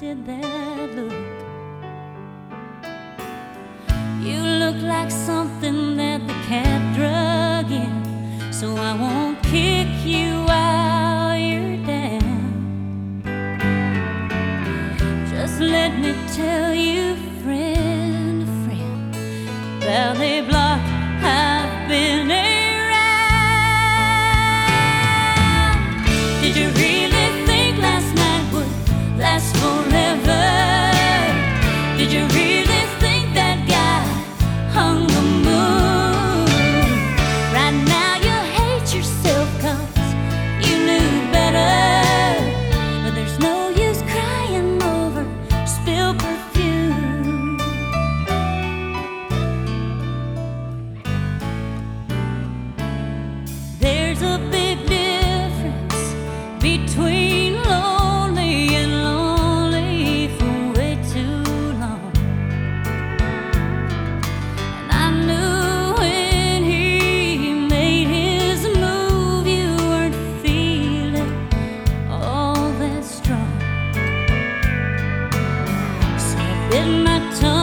did that look? You look like something that the cat drug in, so I won't kick you while you're down. Just let me tell you, friend, Valley Block, I've been around. Did you really think last night would last forever? Did you really think that guy hung the moon? Right now you hate yourself 'cause you knew better. But there's no use crying over spilled perfume. There's a big difference between lonely and lonely for way too long. And I knew when he made his move you weren't feeling all that strong. So I bit my tongue